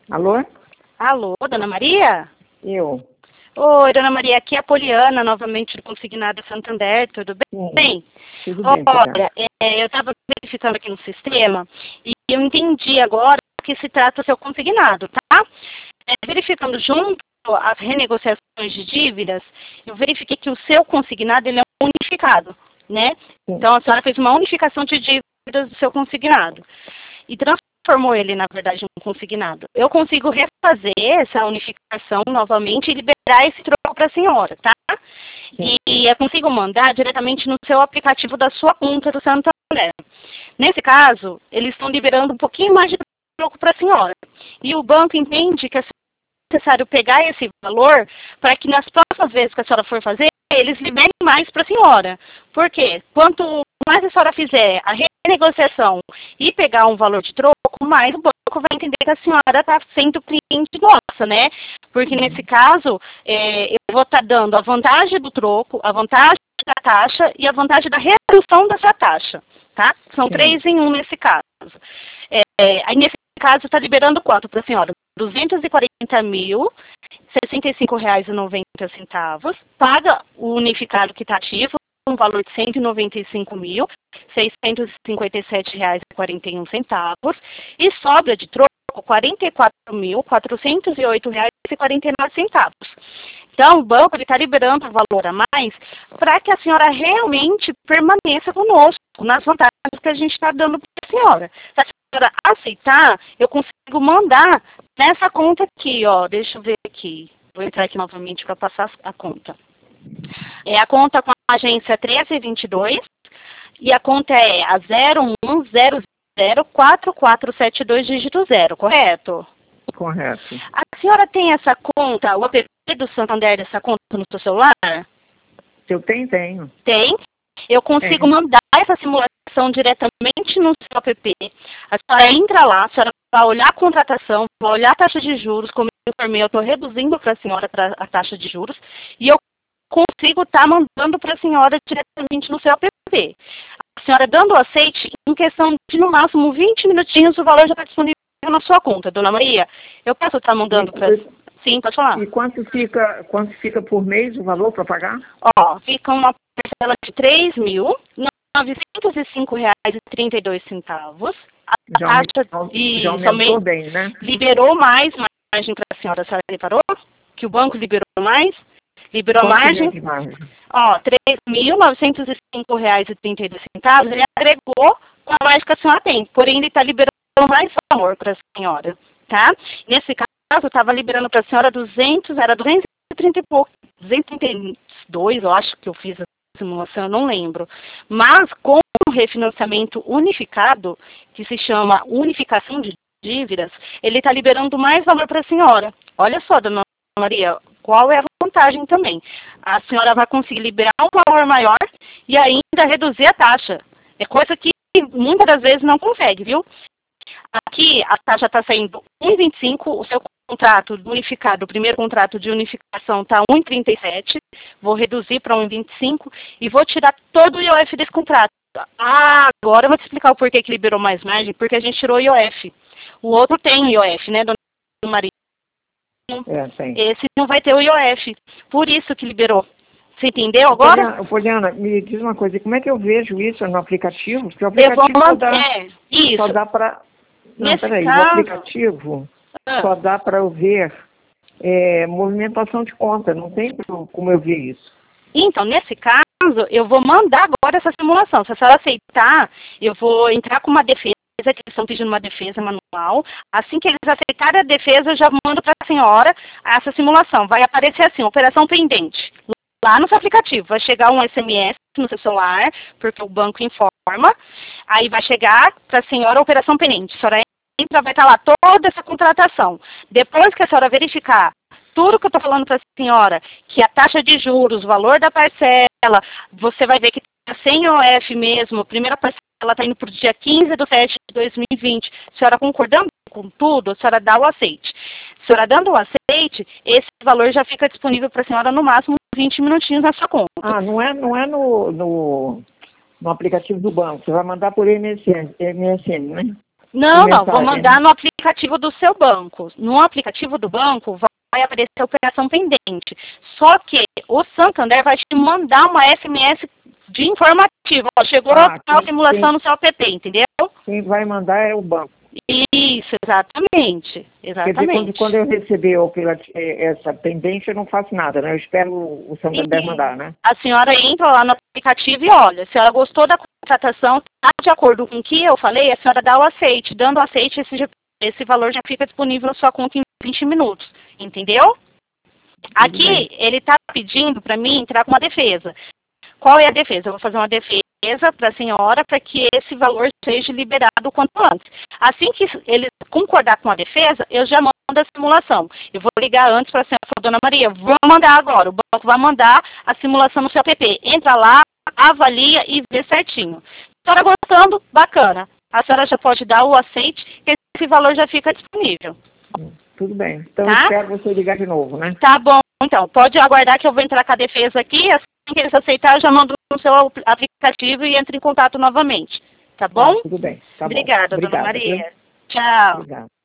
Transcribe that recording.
Alô? Alô, Dona Maria? Eu. Oi, Dona Maria, aqui é a Poliana, novamente do Consignado Santander, tudo bem? Tudo bem, Olha, eu estava verificando aqui no sistema e eu entendi agora que se trata do seu consignado, tá? Verificando junto as renegociações de dívidas, eu verifiquei que o seu consignado ele é unificado, né? Sim. Então a senhora fez uma unificação de dívidas do seu consignado e transformou ele, na verdade, em um consignado. Eu consigo refazer essa unificação novamente e liberar esse troco para a senhora, tá? E eu consigo mandar diretamente no seu aplicativo da sua conta do Santander. Nesse caso, eles estão liberando um pouquinho mais de troco para a senhora. E o banco entende que é necessário pegar esse valor para que nas próximas vezes que a senhora for fazer, eles liberem mais para a senhora. Por quê? Quanto mais a senhora fizer a renegociação e pegar um valor de troco, mais o banco vai entender que a senhora está sendo cliente nossa, né? Porque nesse caso, eu vou estar dando a vantagem do troco, a vantagem da taxa e a vantagem da redução dessa taxa, tá? São 3 em 1 nesse caso. Aí nesse caso está liberando quanto para a senhora? R$ 240.065,90, paga o unificado que está ativo, um valor de R$ 195.657,41 e sobra de troco R$ 44.408,49. Então, o banco está liberando o valor a mais para que a senhora realmente permaneça conosco nas vantagens que a gente está dando para a senhora. Se a senhora aceitar, eu consigo mandar nessa conta aqui, ó. Deixa eu ver aqui. Vou entrar aqui novamente para passar a conta. É a conta com a agência 1322 e a conta é a 01004472 dígito 0, correto? Correto. A senhora tem essa conta, o app do Santander dessa conta no seu celular? Eu tenho. Tem. Eu consigo mandar essa simulação diretamente no seu app. A senhora entra lá, a senhora vai olhar a contratação, vai olhar a taxa de juros, como eu informei, eu estou reduzindo para a senhora a taxa de juros, e eu consigo estar mandando para a senhora diretamente no seu app. A senhora dando o aceite, em questão de no máximo 20 minutinhos, o valor já está disponível na sua conta, Dona Maria. Eu posso estar mandando para... Sim, pode falar. E quanto fica por mês o valor para pagar? Ó, fica uma parcela de R$ 3.905,32. Já aumentou bem, né? Liberou mais margem para a senhora reparou? Que o banco liberou mais? Liberou margem. Ó, R$ 3.905,32. Ele agregou com a margem que a senhora tem. Porém, ele está liberando mais valor para a senhora, tá? Nesse caso, eu estava liberando para a senhora 230 e pouco, 232, eu acho que eu fiz a simulação, eu não lembro. Mas com o refinanciamento unificado, que se chama unificação de dívidas, ele está liberando mais valor para a senhora. Olha só, Dona Maria, qual é a vantagem também? A senhora vai conseguir liberar um valor maior e ainda reduzir a taxa. É coisa que muitas das vezes não consegue, viu? Aqui a taxa está saindo 1,25, o seu contrato unificado, o primeiro contrato de unificação está 1,37, vou reduzir para 1,25 e vou tirar todo o IOF desse contrato. Agora eu vou te explicar o porquê que liberou mais margem, porque a gente tirou o IOF. O outro tem IOF, né, Dona Maria? Tem. Esse não vai ter o IOF, por isso que liberou. Você entendeu agora? Poliana, me diz uma coisa, como é que eu vejo isso no aplicativo? Porque o aplicativo só dá para... Não, peraí, o aplicativo só dá para eu ver movimentação de conta, não tem como eu ver isso. Então, nesse caso, eu vou mandar agora essa simulação. Se a senhora aceitar, eu vou entrar com uma defesa, que eles estão pedindo uma defesa manual. Assim que eles aceitarem a defesa, eu já mando para a senhora essa simulação. Vai aparecer assim, operação pendente. Lá no seu aplicativo, vai chegar um SMS no seu celular, porque o banco informa. Aí vai chegar para a senhora a operação pendente. A senhora entra, vai estar lá toda essa contratação. Depois que a senhora verificar tudo que eu estou falando para a senhora, que a taxa de juros, o valor da parcela, você vai ver que está sem IOF mesmo, a primeira parcela está indo para o dia 15/7/2020. A senhora concordando com tudo, a senhora dá o aceite. A senhora dando o aceite, esse valor já fica disponível para a senhora no máximo 20 minutinhos na sua conta. Não é no aplicativo do banco, você vai mandar por MSN, né? Não, vou mandar no aplicativo do seu banco. No aplicativo do banco vai aparecer a operação pendente. Só que o Santander vai te mandar uma SMS de informativo. Ó, chegou a simulação no seu app, entendeu? Quem vai mandar é o banco. Isso, exatamente. Quer dizer, quando eu receber essa pendência, eu não faço nada, né? Eu espero o Santander mandar, né? A senhora entra lá no aplicativo e olha, se ela gostou da contratação, está de acordo com o que eu falei, a senhora dá o aceite. Dando o aceite, esse valor já fica disponível na sua conta em 20 minutos, entendeu? Aqui, ele está pedindo para mim entrar com uma defesa. Qual é a defesa? Eu vou fazer uma defesa para a senhora para que esse valor seja liberado o quanto antes. Assim que ele concordar com a defesa, eu já mando a simulação. Eu vou ligar antes para a senhora, dona Maria, vou mandar agora. O banco vai mandar a simulação no seu app. Entra lá, avalia e vê certinho. Se a senhora gostando, bacana. A senhora já pode dar o aceite, que esse valor já fica disponível. Tudo bem. Então eu espero você ligar de novo, né? Tá bom. Então, pode aguardar que eu vou entrar com a defesa aqui. Assim que eles aceitarem, eu já mando no seu aplicativo e entre em contato novamente. Tá bom? Tudo bem. Tá Obrigada, bom. dona Maria. Tchau. Obrigada.